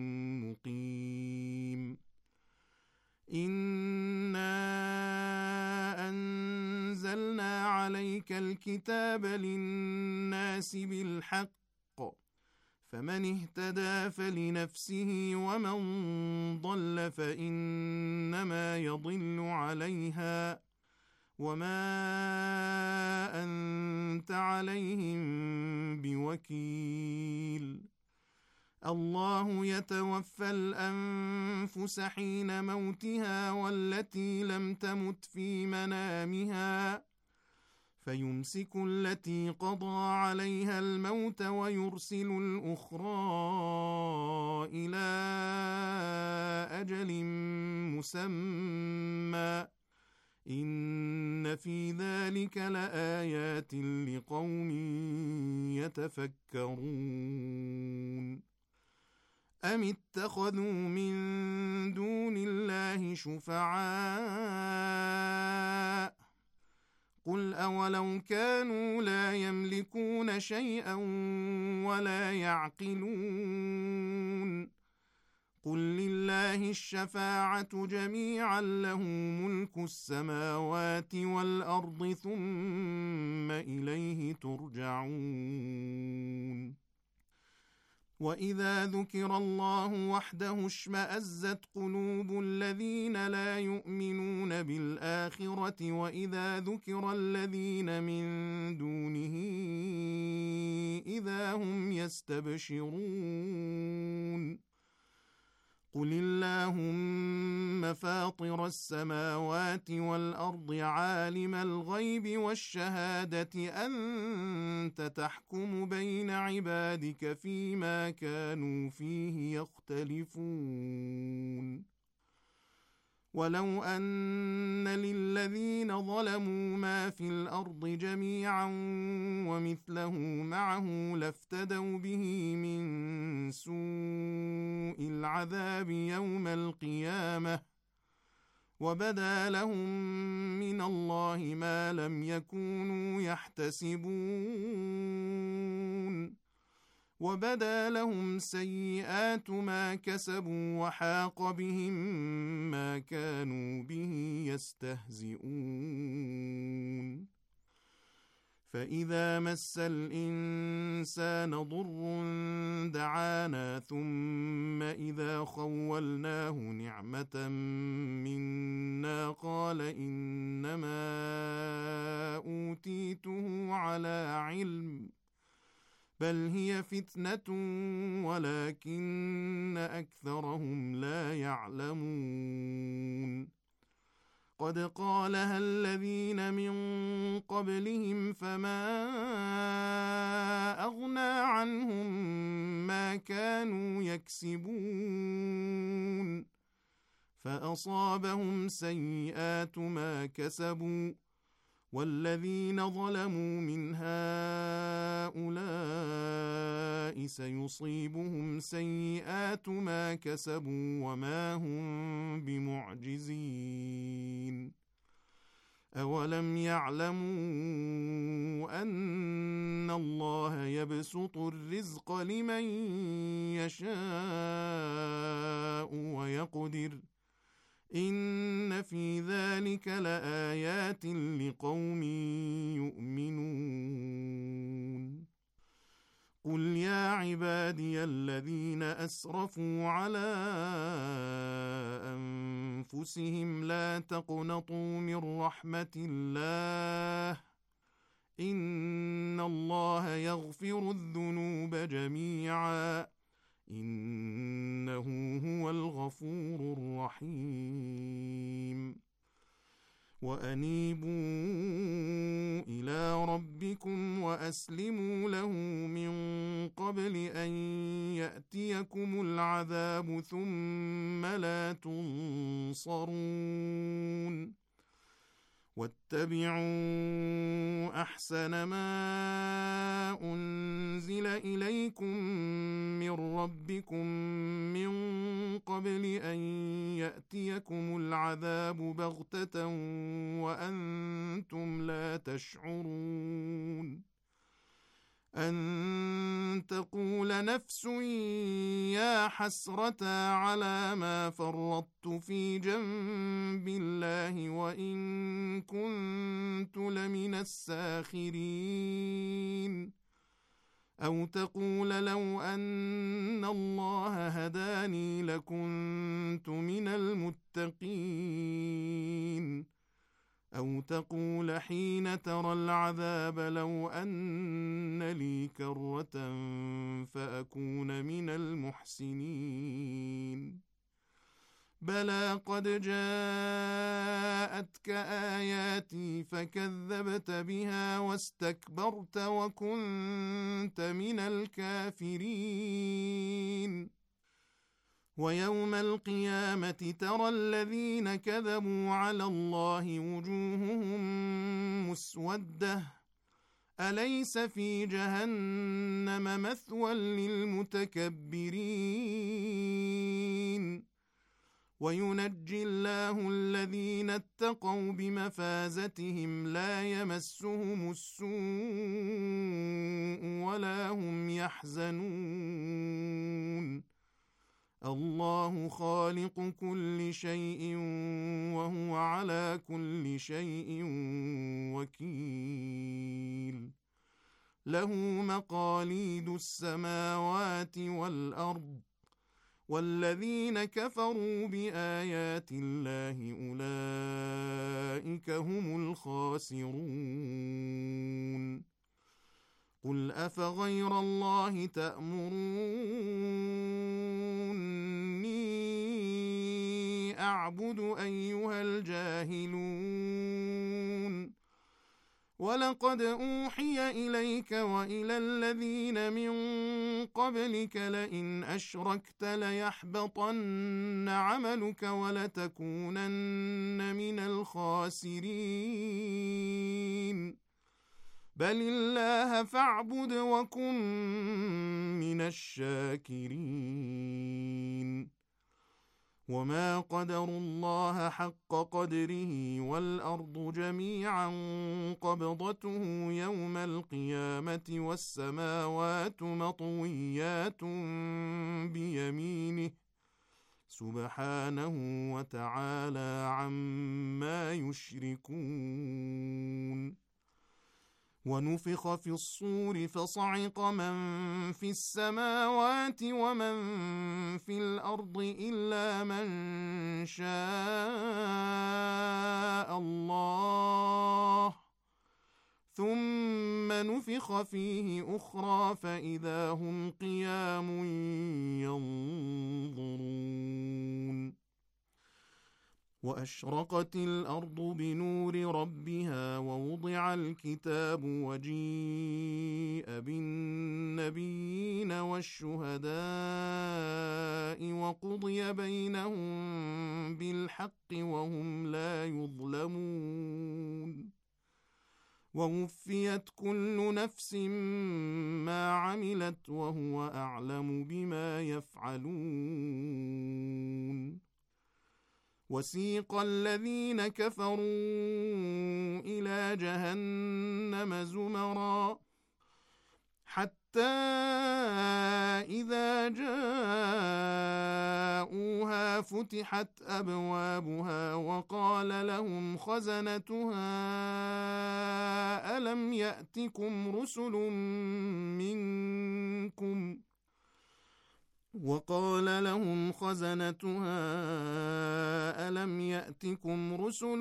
[SPEAKER 13] مقيم إنا أنزلنا عليك الكتاب للناس بالحق فمن اهتدى فلنفسه ومن ضل فإنما يضل عليها وما أنت عليهم بوكيل الله يتوفى الأنفس حين موتها والتي لم تمت في منامها فيمسك التي قضى عليها الموت ويرسل الأخرى إلى أجل مسمى إن في ذلك لآيات لقوم يتفكرون أم اتخذوا من دون الله شفعاء قل أولو كانوا لا يملكون شيئا ولا يعقلون قل لله الشفاعة جميعا له ملك السماوات والأرض ثم إليه ترجعون وإذا ذكر الله وحده اشمأزت قلوب الذين لا يؤمنون بالآخرة وإذا ذكر الذين من دونه إذا هم يستبشرون قل اللهم فاطر السماوات والأرض عالم الغيب والشهادة أنت تحكم بين عبادك فيما كانوا فيه يختلفون ولو أن للذين ظلموا ما في الأرض جميعا ومثله معه لافتدوا به من سوء العذاب يوم القيامة وبدا لهم من الله ما لم يكونوا يحتسبون وبدا لهم سيئات ما كسبوا وحاق بهم ما كانوا به يستهزئون فإذا مس الإنسان ضر دعانا ثم إذا خولناه نعمة منا قال إنما أوتيته على علم بل هي فتنة ولكن أكثرهم لا يعلمون قد قالها الذين من قبلهم فما أغنى عنهم ما كانوا يكسبون فأصابهم سيئات ما كسبوا والذين ظلموا من هؤلاء سيصيبهم سيئات ما كسبوا وما هم بمعجزين أولم يعلموا أن الله يبسط الرزق لمن يشاء ويقدر إن في ذلك لآيات لقوم يؤمنون قل يا عبادي الذين أسرفوا على أنفسهم لا تقنطوا من رحمة الله إن الله يغفر الذنوب جميعا إنه هو الغفور الرحيم وأنيبوا إلى ربكم وأسلموا له من قبل أن يأتيكم العذاب ثم لا تنصرون واتبعوا أحسن ما أنزل إليكم من ربكم من قبل أن يأتيكم العذاب بغتة وأنتم لا تشعرون أن تقول نفس يا حسرة على ما فرطت في جنب الله وإن كنت لمن الساخرين أو تقول لو أن الله هداني لكنت من المتقين أو تقول حين ترى العذاب لو أن لي كرة فأكون من المحسنين بلى قد جاءتك آياتي فكذبت بها واستكبرت وكنت من الكافرين ويوم القيامة ترى الذين كذبوا على الله وجوههم مسودة أليس في جهنم مثوى للمتكبرين وينجي الله الذين اتقوا بمفازتهم لا يمسهم السوء ولا هم يحزنون الله خالق كل شيء وهو على كل شيء وكيل له مقاليد السماوات والأرض والذين كفروا بآيات الله أولئك هم الخاسرون قل أفغير الله تأمروني أعبد أيها الجاهلون ولقد أوحي إليك وإلى الذين من قبلك لئن أشركت ليحبطن عملك ولتكونن من الخاسرين بل الله فاعبد وكن من الشاكرين وما قدروا الله حق قدره والأرض جميعا قبضته يوم القيامة والسماوات مطويات بيمينه سبحانه وتعالى عما يشركون ونفخ في الصور فصعق من في السماوات ومن في الأرض إلا من شاء الله ثم نفخ فيه أخرى فإذا هم قيام ينظرون وأشرقت الأرض بنور ربها ووضع الكتاب وجيء بالنبيين والشهداء وقضي بينهم بالحق وهم لا يظلمون ووفيت كل نفس ما عملت وهو أعلم بما يفعلون وسيق الذين كفروا إلى جهنم زمرا حتى إذا جاءوها فتحت أبوابها وقال لهم خزنتها ألم يأتكم رسل منكم وقال لهم خزنتها ألم يأتكم رسل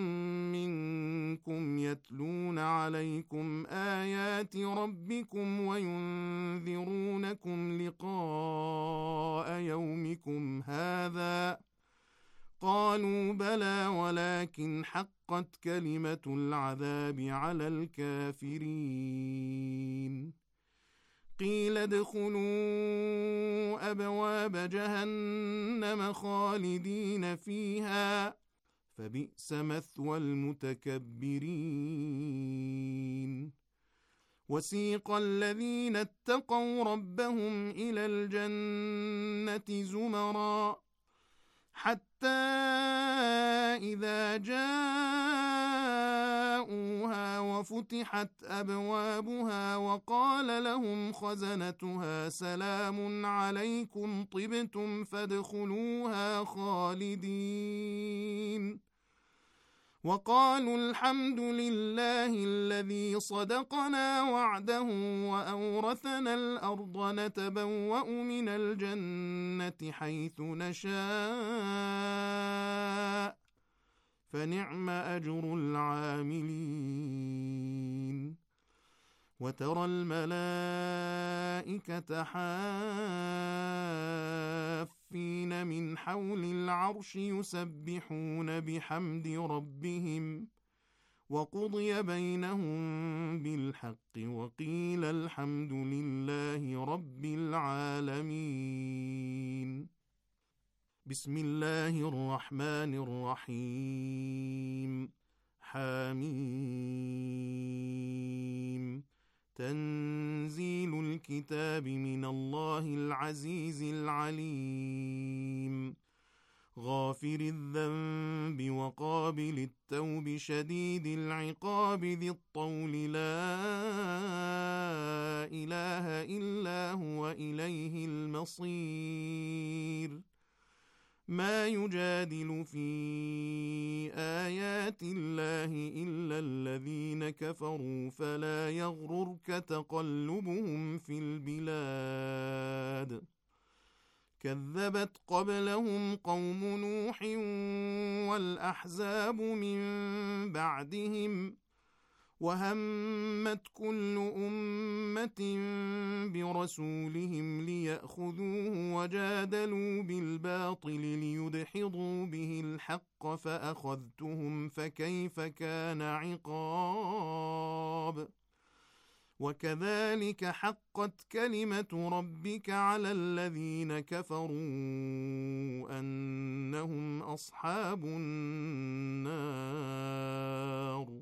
[SPEAKER 13] منكم يتلون عليكم آيات ربكم وينذرونكم لقاء يومكم هذا قالوا بلى ولكن حقت كلمة العذاب على الكافرين قيل ادخلوا أبواب جهنم خالدين فيها فبئس مثوى المتكبرين. وسيق الذين اتقوا ربهم إلى الجنة زمرا حتى إذا جاءوها وفتحت أبوابها وقال لهم خزنتها سلام عليكم طبتم فادخلوها خالدين. وقالوا الحمد لله الذي صدقنا وعده وأورثنا الأرض نتبوأ من الجنة حيث نشاء فنعم أجر العاملين. وترى الملائكة حافين من حول العرش يسبحون بحمد ربهم وقضي بينهم بالحق وقيل الحمد لله رب العالمين. بسم الله الرحمن الرحيم. حميم. تنزيل الكتاب من الله العزيز العليم. غافر الذنب وقابل التوب شديد العقاب ذي الطول لا إله إلا هو إليه المصير. ما يجادل في آيات الله إلا الذين كفروا فلا يغررك تقلبهم في البلاد. كذبت قبلهم قوم نوح والأحزاب من بعدهم وهمت كل أمة برسولهم ليأخذوه وجادلوا بالباطل ليدحضوا به الحق فأخذتهم فكيف كان عقاب. وكذلك حقت كلمة ربك على الذين كفروا أنهم أصحاب النار.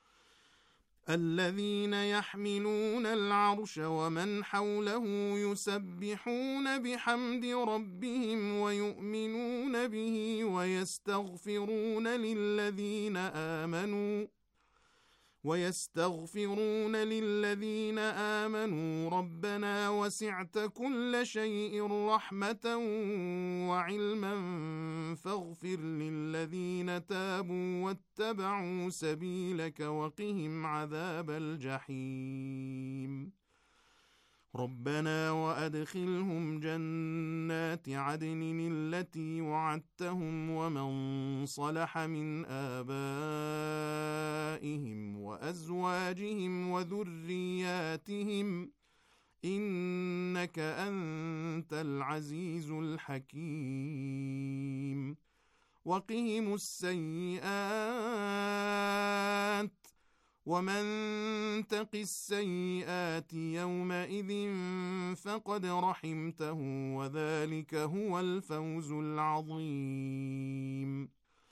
[SPEAKER 13] الذين يحملون العرش ومن حوله يسبحون بحمد ربهم ويؤمنون به ويستغفرون للذين آمنوا ربنا وسعت كل شيء رحمة وعلما فاغفر للذين تابوا واتبعوا سبيلك وقهم عذاب الجحيم. ربنا وأدخلهم جنات عدن التي وعدتهم ومن صلح من آبائهم وأزواجهم وذرياتهم إنك أنت العزيز الحكيم. وقهم السيئات ومن تق السيئات يومئذ فقد رحمته وذلك هو الفوز العظيم.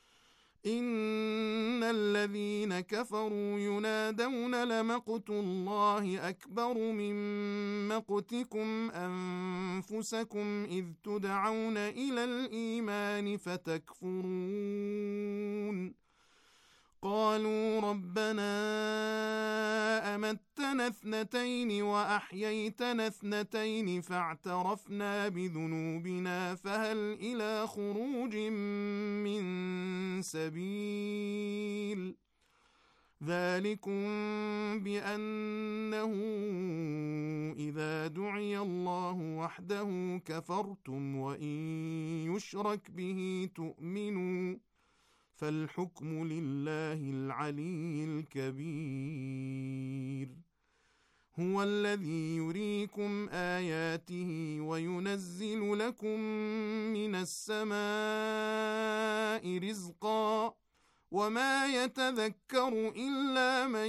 [SPEAKER 13] إن الذين كفروا ينادون لمقت الله أكبر من مقتكم أنفسكم إذ تدعون إلى الإيمان فتكفرون. قالوا ربنا أمتنا اثنتين وأحييتنا اثنتين فاعترفنا بذنوبنا فهل إلى خروج من سبيل. ذلكم بأنه إذا دعي الله وحده كفرتم وإن يشرك به تؤمنوا فالحكم لله العلي الكبير. هو الذي يريكم آياته وينزل لكم من السماء رزقا وما يتذكر إلا من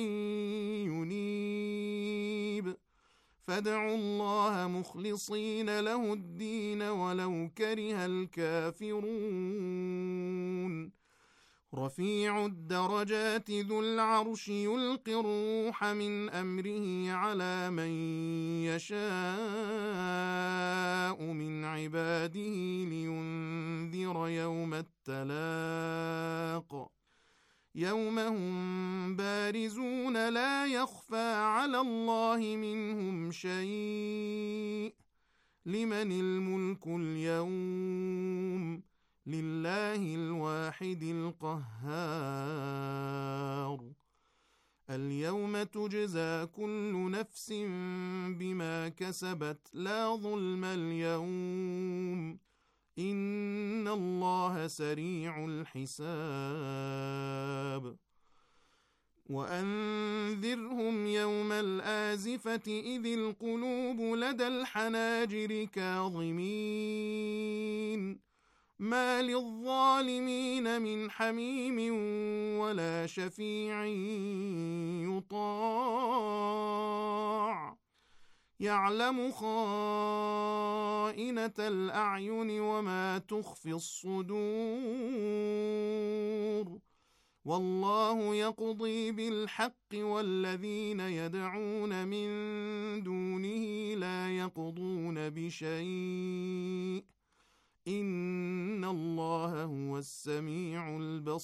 [SPEAKER 13] ينيب. فادعوا الله مخلصين له الدين ولو كره الكافرون. رفيع الدرجات ذو العرش يلقي الروح من أمره على من يشاء من عباده لينذر يوم التلاق يوم هم بارزون لا يخفى على الله منهم شيء لمن الملك اليوم لله الواحد القهار اليوم تجزى كل نفس بما كسبت لا ظلم اليوم إن الله سريع الحساب وأنذرهم يوم الآزفة إذ القلوب لدى الحناجر كاظمين ما للظالمين من حميم ولا شفيع يطاع يعلم خائنة الأعين وما تخفي الصدور والله يقضي بالحق والذين يدعون من دونه لا يقضون بشيء إن الله هو السميع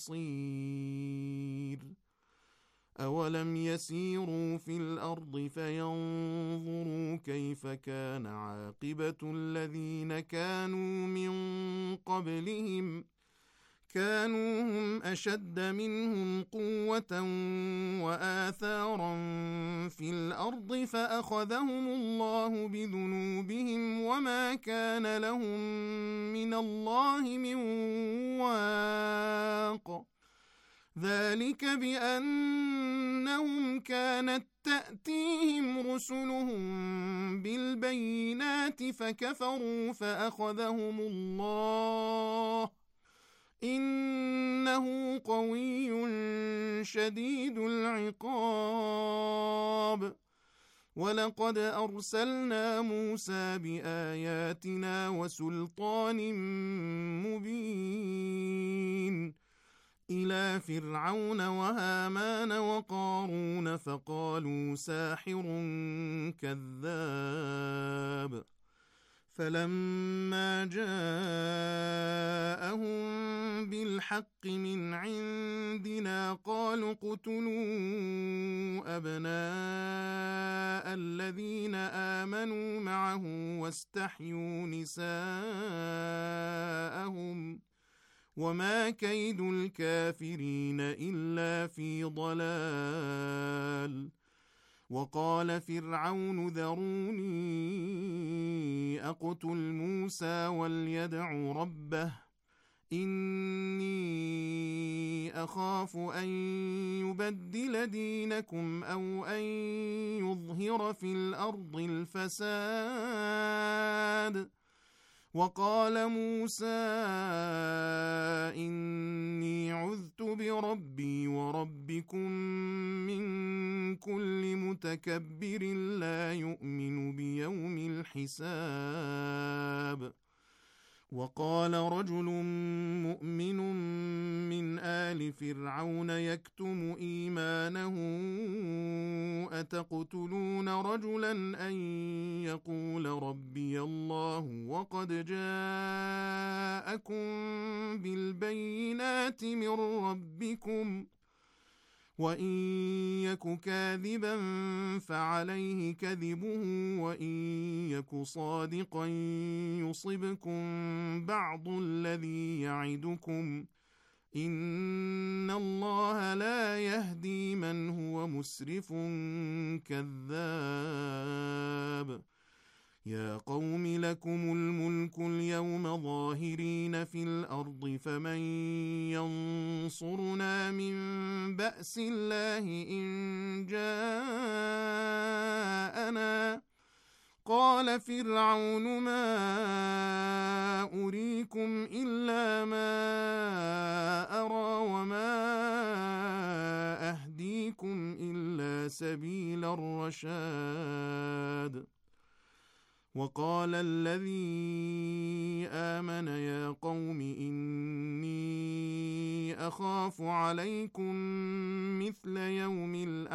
[SPEAKER 13] البصير أولم يسيروا في الأرض فينظروا كيف كان عاقبة الذين كانوا من قبلهم كانوا هم أشد منهم قوة وآثارا في الأرض فأخذهم الله بذنوبهم وما كان لهم من الله من واق ذلك بأنهم كانت تأتيهم رسلهم بالبينات فكفروا فأخذهم الله إنه قوي شديد العقاب ولقد أرسلنا موسى بآياتنا وسلطان مبين إلى فرعون وهامان وقارون فقالوا ساحر كذاب فلما جاءهم بالحق من عندنا قالوا اقتلوا أبناء الذين آمنوا معه واستحيوا نساءهم وما كيد الكافرين إلا في ضلال وقال فرعون ذروني أقتل موسى وليدع ربه إني أخاف أن يبدل دينكم أو أن يظهر في الأرض الفساد وقال موسى إني عذت بربي وربكم من كل متكبر لا يؤمن بيوم الحساب وقال رجل مؤمن من آل فرعون يكتم إيمانه أتقتلون رجلا أن يقول ربي الله وقد جاءكم بالبينات من ربكم وإن يك كاذبا فعليه كذبه وإن يك صادقا يصبكم بعض الذي يعدكم إن الله لا يهدي من هو مسرف كذاب يا قوم لكم الملك اليوم ظاهرين في الأرض فمن ينصرنا من بأس الله إن جاءنا قال فرعون ما أريكم إلا ما أرى وما أهديكم إلا سبيل الرشاد وقال الذي آمن يا قوم إني أخاف عليكم مثل يوم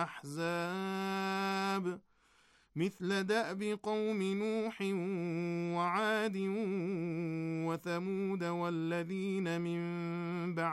[SPEAKER 13] الأحزاب مثل دأب قوم نوح وعاد وثمود والذين من بعد